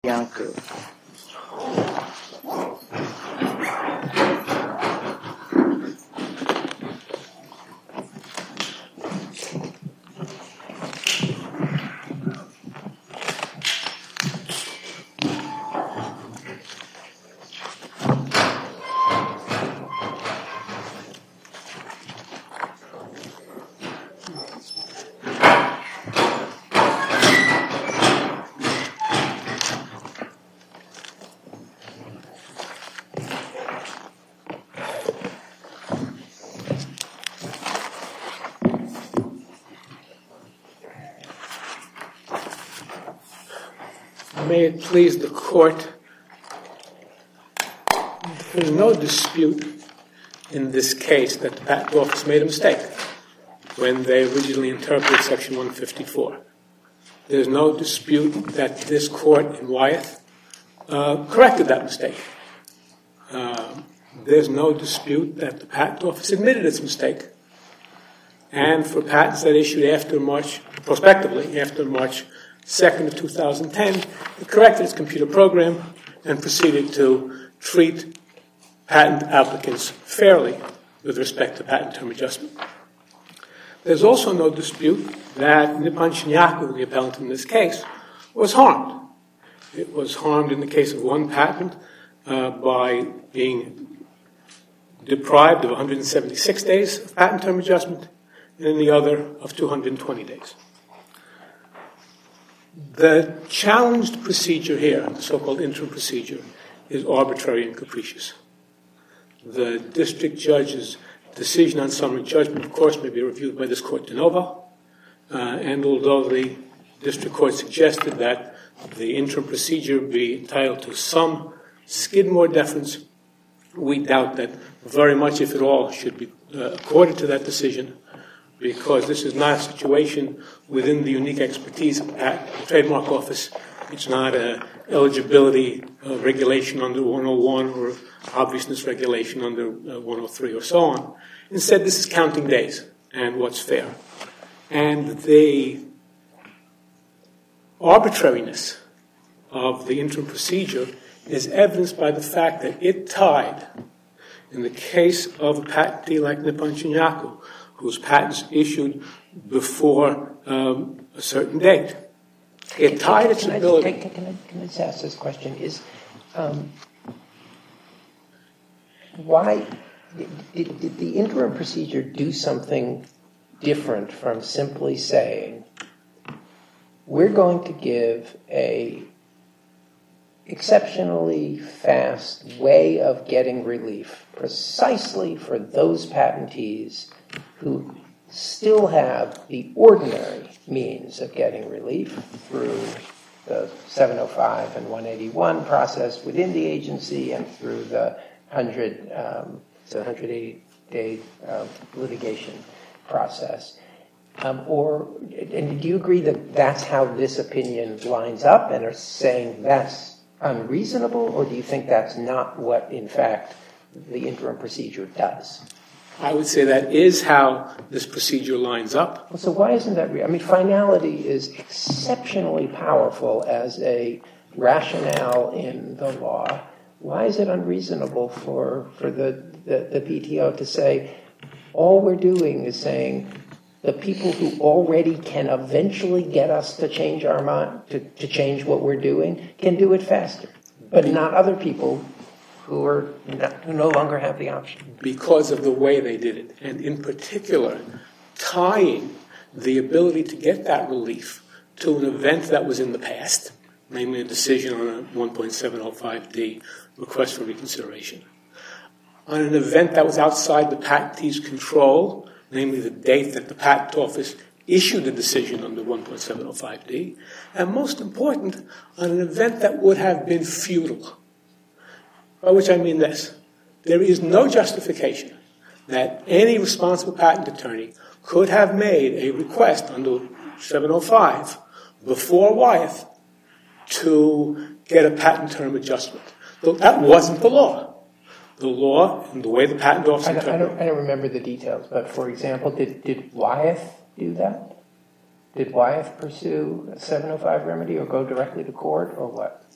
Yanku. May it please the Court, there is no dispute in this case that the Patent Office made a mistake when they originally interpreted Section 154. There's no dispute that this Court in Wyeth corrected that mistake. There's no dispute that the Patent Office admitted its mistake, and for patents that issued prospectively after March 2nd of 2010, it corrected its computer program and proceeded to treat patent applicants fairly with respect to patent term adjustment. There's also no dispute that Nippon Shinyaku, the appellant in this case, was harmed. It was harmed in the case of one patent by being deprived of 176 days of patent term adjustment, and in the other of 220 days. The challenged procedure here, the so-called interim procedure, is arbitrary and capricious. The district judge's decision on summary judgment, of course, may be reviewed by this Court de novo, and although the district court suggested that the interim procedure be entitled to some Skidmore deference, we doubt that very much, if at all, should be accorded to that decision, because this is not a situation within the unique expertise of the Trademark Office. It's not an eligibility regulation under 101 or obviousness regulation under 103 or so on. Instead, this is counting days and what's fair. And the arbitrariness of the interim procedure is evidenced by the fact that it tied, in the case of a patentee like Nippon Shinyaku, whose patents issued before a certain date. It tied its ability. Can I just ask this question? Why did the interim procedure do something different from simply saying, we're going to give a exceptionally fast way of getting relief precisely for those patentees who still have the ordinary means of getting relief through the 705 and 181 process within the agency and through the 180-day litigation process? And do you agree that that's how this opinion lines up and are saying that's unreasonable, or do you think that's not what, in fact, the interim procedure does? I would say that is how this procedure lines up. Well, so why isn't that real? I mean, finality is exceptionally powerful as a rationale in the law. Why is it unreasonable for the PTO to say, all we're doing is saying the people who already can eventually get us to change our mind, to change what we're doing, can do it faster, but not other people who no longer have the option? Because of the way they did it, and in particular, tying the ability to get that relief to an event that was in the past, namely a decision on a 1.705D request for reconsideration, on an event that was outside the patentee's control, namely the date that the Patent Office issued a decision under 1.705D, and most important, on an event that would have been futile. By which I mean this: there is no justification that any responsible patent attorney could have made a request under 705 before Wyeth to get a patent term adjustment. That wasn't the law. The law and the way the Patent Office I don't remember the details, but for example, did Wyeth do that? Did Wyeth pursue a 705 remedy or go directly to court or what?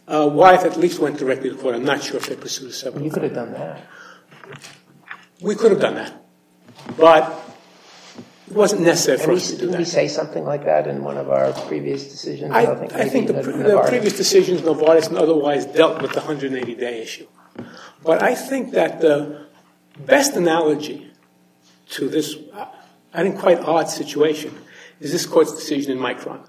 Wyeth at least went directly to court. I'm not sure if they pursued a 705. You could have done that. We could have done that. But it wasn't necessary for us to do that. Didn't we say something like that in one of our previous decisions? I think the previous decisions, Novartis and otherwise, dealt with the 180-day issue. But I think that the best analogy to this, I think, quite odd situation is this court's decision in Micron.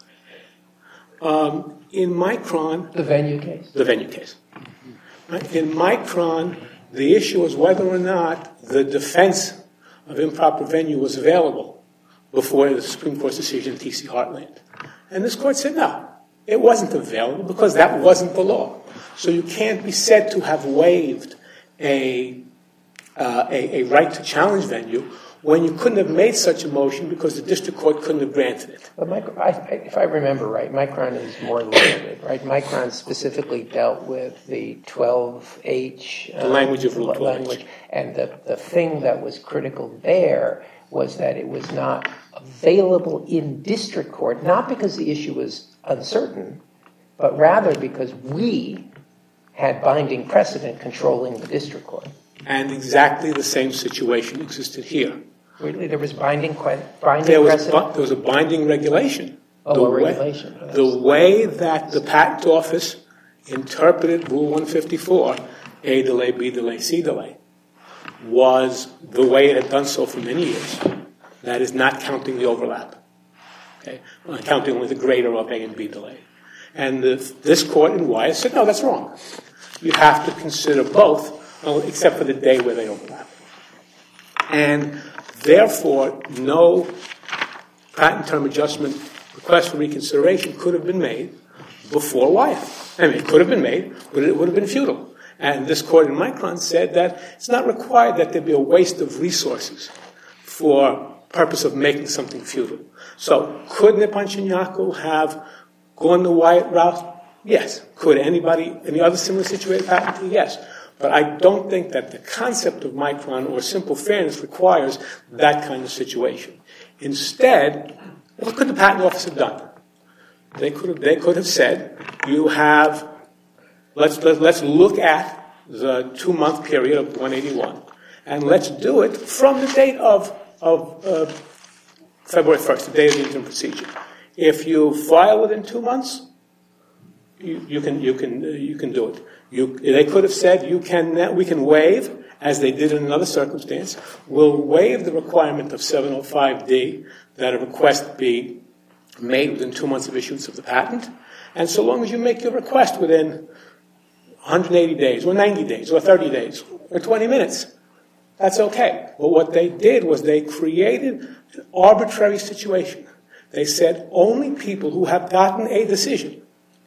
In Micron... The venue case? The venue case. Right? In Micron, the issue was whether or not the defense of improper venue was available before the Supreme Court's decision in T.C. Heartland. And this court said no, it wasn't available because that wasn't the law. So you can't be said to have waived a right to challenge venue when you couldn't have made such a motion because the district court couldn't have granted it. But if I remember right, Micron is more limited, right? Micron specifically dealt with the 12H... the language of Rule 12H. And the thing that was critical there was that it was not available in district court, not because the issue was uncertain, but rather because we had binding precedent controlling the district court. And exactly the same situation existed here. Really? There was binding precedent? There was a binding regulation. Regulation. The way that the Patent Office interpreted Rule 154, A delay, B delay, C delay, was the way it had done so for many years. That is not counting the overlap. Okay? Counting only the greater of A and B delay. And this court in Wyeth said, no, that's wrong. You have to consider both, except for the day where they overlap. And therefore, no patent term adjustment request for reconsideration could have been made before Wyeth. I mean, it could have been made, but it would have been futile. And this court in Micron said that it's not required that there be a waste of resources for purpose of making something futile. So could Nippon Shinyaku have gone the Wyeth route? Yes. Could any other similar situated patentee? Yes. But I don't think that the concept of Micron or simple fairness requires that kind of situation. Instead, what could the Patent Office have done? They could have said, you have, let's look at the 2-month period of 181, and let's do it from the date of February 1st, the day of the interim procedure. If you file within 2 months, you can do it. They could have said we can waive, as they did in another circumstance. We'll waive the requirement of 705D that a request be made within 2 months of issuance of the patent, and so long as you make your request within 180 days, or 90 days, or 30 days, or 20 minutes, that's okay. But what they did was they created an arbitrary situation. They said only people who have gotten a decision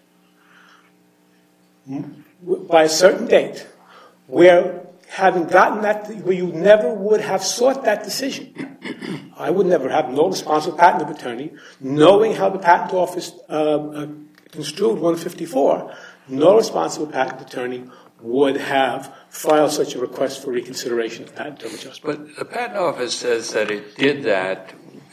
by a certain date, where having gotten that, where you never would have sought that decision. I would never have no responsible patent attorney, knowing how the Patent Office construed 154, no responsible patent attorney would have filed such a request for reconsideration of patent term adjustment. But the Patent Office says that it did that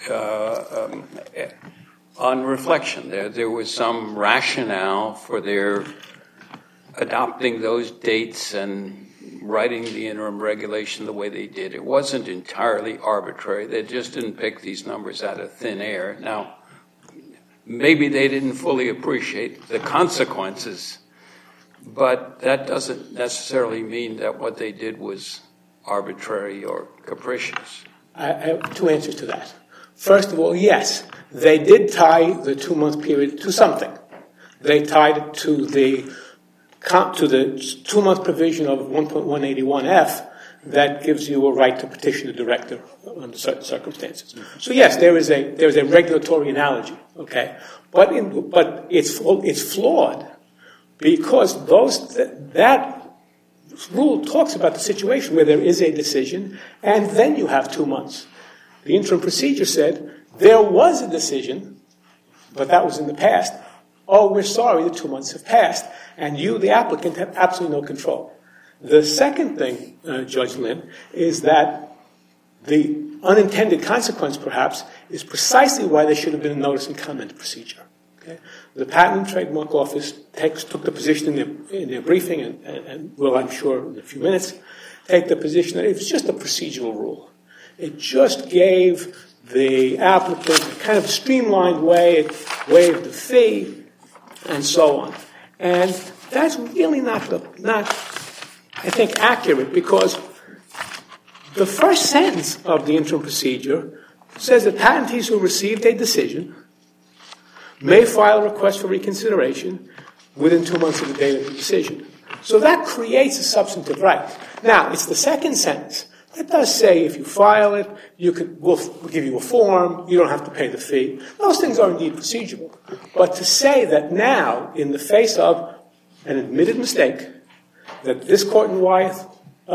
on reflection. There was some rationale for their adopting those dates and writing the interim regulation the way they did. It wasn't entirely arbitrary. They just didn't pick these numbers out of thin air. Now, maybe they didn't fully appreciate the consequences, but that doesn't necessarily mean that what they did was arbitrary or capricious. I have two answers to that. First of all, yes, they did tie the 2-month period to something. They tied it to the 2-month provision of 1.181F that gives you a right to petition the director under certain circumstances. So yes, there is a regulatory analogy, okay, but it's flawed because that rule talks about the situation where there is a decision and then you have 2 months. The interim procedure said there was a decision, but that was in the past. Oh, we're sorry, the 2 months have passed, and you, the applicant, have absolutely no control. The second thing, Judge Lynn, is that the unintended consequence, perhaps, is precisely why there should have been a notice and comment procedure. Okay? The Patent and Trademark Office took the position in their briefing, and will, I'm sure, in a few minutes, take the position that it was just a procedural rule. It just gave the applicant a kind of streamlined way, it waived the fee, and so on. And that's really not, I think, accurate, because the first sentence of the interim procedure says that patentees who received a decision may file a request for reconsideration within 2 months of the date of the decision. So that creates a substantive right. Now, it's the second sentence. It does say if you file it, we'll give you a form, you don't have to pay the fee. Those things are indeed procedural. But to say that now, in the face of an admitted mistake that this court in Wyeth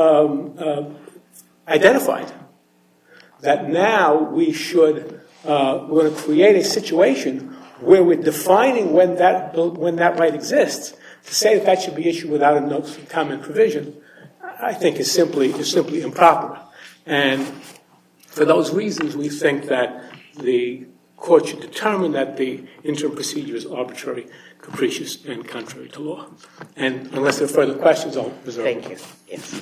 identified, that now we're going to create a situation where we're defining when that right exists, to say that should be issued without a notice of comment provision, I think is simply improper. And for those reasons, we think that the court should determine that the interim procedure is arbitrary, capricious, and contrary to law. And unless there are further questions, I'll reserve. Thank you. Yes.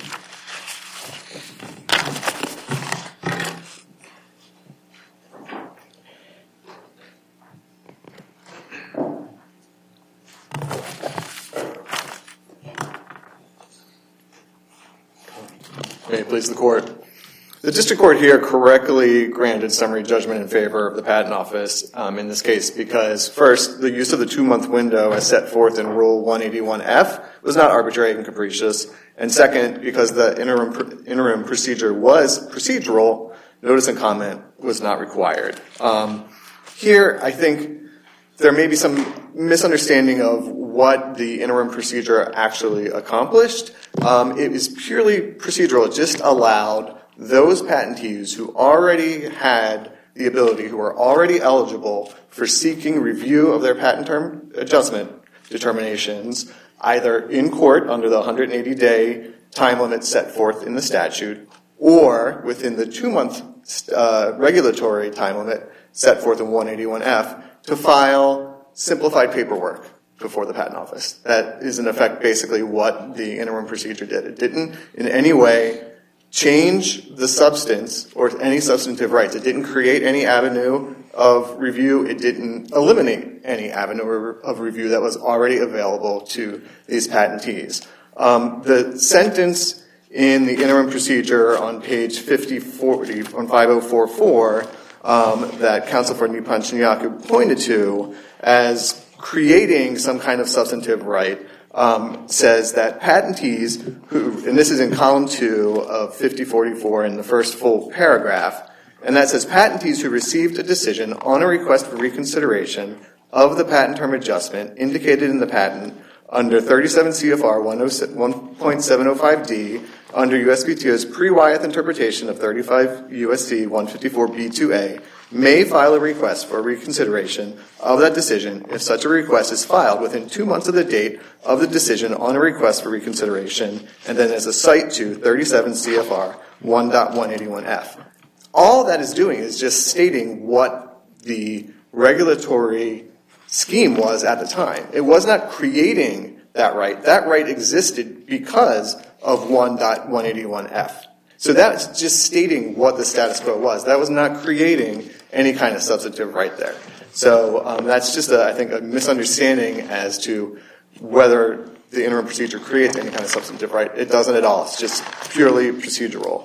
May it please the court. The district court here correctly granted summary judgment in favor of the Patent Office in this case because, first, the use of the 2-month window as set forth in Rule 181F was not arbitrary and capricious, and second, because the interim procedure was procedural, notice and comment was not required. Here, I think there may be some misunderstanding of what the interim procedure actually accomplished. It is purely procedural. It just allowed those patentees who already had the ability, who are already eligible for seeking review of their patent term adjustment determinations, either in court under the 180-day time limit set forth in the statute, or within the 2-month regulatory time limit set forth in 181F, to file simplified paperwork before the Patent Office. That is, in effect, basically what the interim procedure did. It didn't in any way change the substance or any substantive rights. It didn't create any avenue of review. It didn't eliminate any avenue of review that was already available to these patentees. The sentence in the interim procedure on page 5040, on 5044, that Counsel for Nippon Shinyaku pointed to as creating some kind of substantive right, says that patentees who, and this is in column 2 of 5044 in the first full paragraph, and that says patentees who received a decision on a request for reconsideration of the patent term adjustment indicated in the patent under 37 CFR 1.705D under USPTO's pre-Wyeth interpretation of 35 USC 154B2A may file a request for reconsideration of that decision if such a request is filed within 2 months of the date of the decision on a request for reconsideration, and then as a cite to 37 CFR 1.181F. All that is doing is just stating what the regulatory scheme was at the time. It was not creating that right. That right existed because of 1.181F. So that's just stating what the status quo was. That was not creating any kind of substantive right there. So that's just, I think, a misunderstanding as to whether the interim procedure creates any kind of substantive right. It doesn't at all. It's just purely procedural.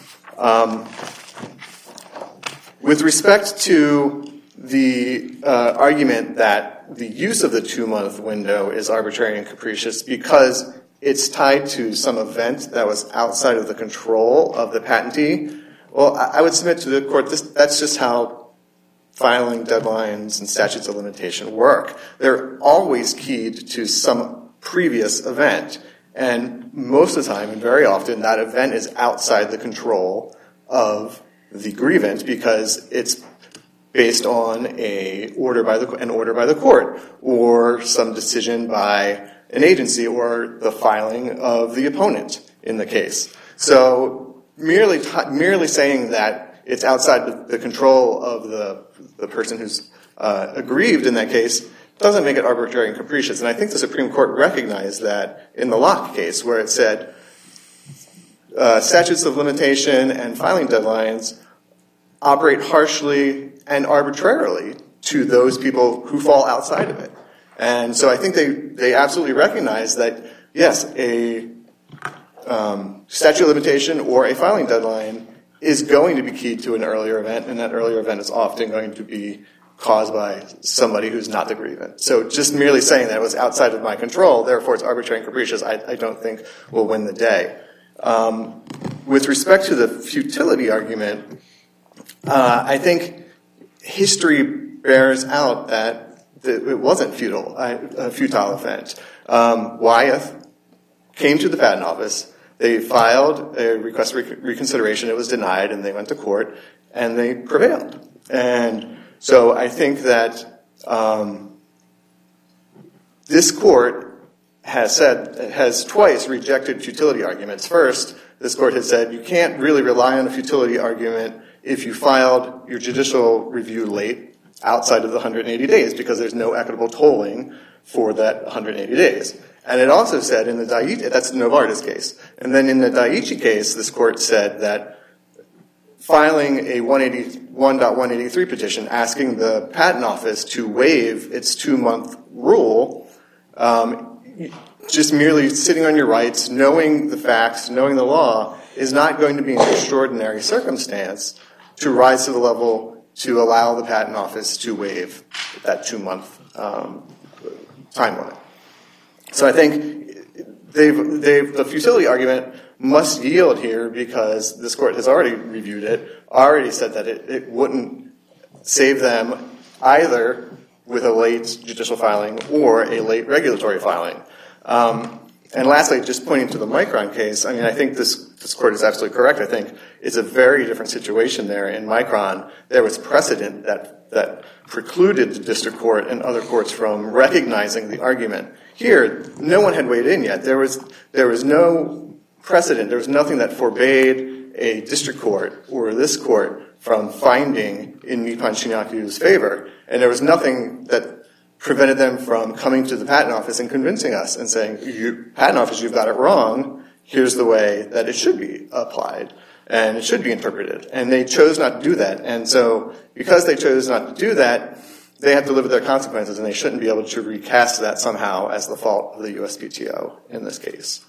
With respect to the argument that the use of the 2-month window is arbitrary and capricious because it's tied to some event that was outside of the control of the patentee, well, I would submit to the court that's just how filing deadlines and statutes of limitation work. They're always keyed to some previous event, and most of the time, and very often, that event is outside the control of the grievance because it's based on an order by the court or some decision by an agency or the filing of the opponent in the case. So merely saying that it's outside the control of the person who's aggrieved in that case doesn't make it arbitrary and capricious. And I think the Supreme Court recognized that in the Locke case, where it said statutes of limitation and filing deadlines operate harshly and arbitrarily to those people who fall outside of it. And so I think they absolutely recognize that, yes, a statute of limitation or a filing deadline is going to be key to an earlier event, and that earlier event is often going to be caused by somebody who's not the grievant. So just merely saying that it was outside of my control, therefore it's arbitrary and capricious, I don't think will win the day. With respect to the futility argument, I think history bears out that it wasn't a futile event. Wyeth came to the Patent Office. They filed a request for reconsideration. It was denied, and they went to court, and they prevailed. And so I think that this court has twice rejected futility arguments. First, this court has said you can't really rely on a futility argument if you filed your judicial review late outside of the 180 days because there's no equitable tolling for that 180 days. And it also said in the Daiichi, that's the Novartis case, and then in the Daiichi case, this court said that filing a 181.183 petition asking the Patent Office to waive its 2-month rule, just merely sitting on your rights, knowing the facts, knowing the law, is not going to be an extraordinary circumstance to rise to the level to allow the Patent Office to waive that 2-month time limit. So I think the futility argument must yield here because this court has already reviewed it, already said that it wouldn't save them either with a late judicial filing or a late regulatory filing. And lastly, just pointing to the Micron case, I mean, I think this court is absolutely correct. I think it's a very different situation there. In Micron, there was precedent that precluded the district court and other courts from recognizing the argument. Here, no one had weighed in yet. There was no precedent. There was nothing that forbade a district court or this court from finding in Nippon Shinyaku's favor. And there was nothing that prevented them from coming to the Patent Office and convincing us and saying, Patent Office, you've got it wrong. Here's the way that it should be applied and it should be interpreted. And they chose not to do that. And so because they chose not to do that, they have to live with their consequences, and they shouldn't be able to recast that somehow as the fault of the USPTO in this case.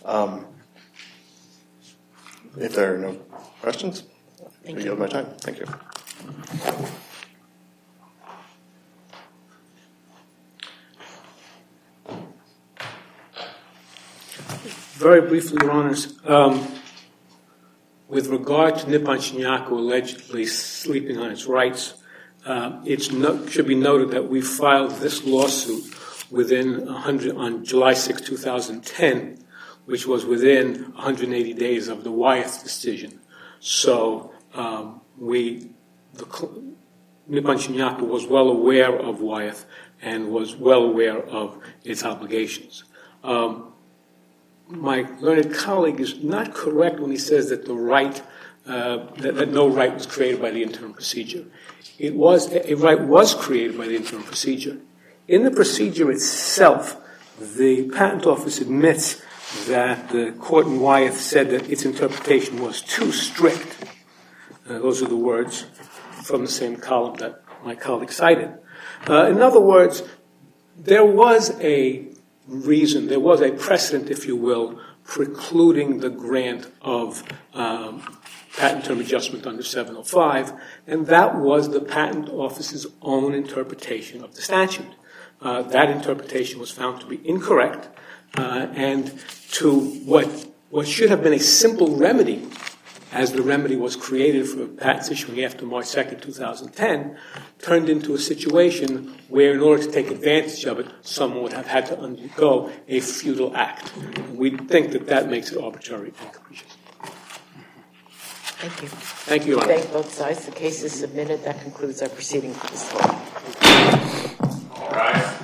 If there are no questions, I yield my time. Thank you. Very briefly, Your Honors, with regard to Nippon Shinyaku allegedly sleeping on its rights, it should be noted that we filed this lawsuit on July 6, 2010, which was within 180 days of the Wyeth decision. So Nippon Shinyaku was well aware of Wyeth and was well aware of its obligations. My learned colleague is not correct when he says that no right was created by the interim procedure. A right was created by the interim procedure. In the procedure itself, the Patent Office admits that the court in Wyeth said that its interpretation was too strict. Those are the words from the same column that my colleague cited. In other words, there was a reason, there was a precedent, if you will, precluding the grant of patent term adjustment under 705, and that was the Patent Office's own interpretation of the statute. That interpretation was found to be incorrect, and to what should have been a simple remedy, as the remedy was created for patents issuing after March 2nd, 2010, turned into a situation where, in order to take advantage of it, someone would have had to undergo a futile act. We think that makes it arbitrary and capricious. Thank you. Thank you, Your Honor. Thank both sides. The case is submitted. That concludes our proceeding for this morning. All right.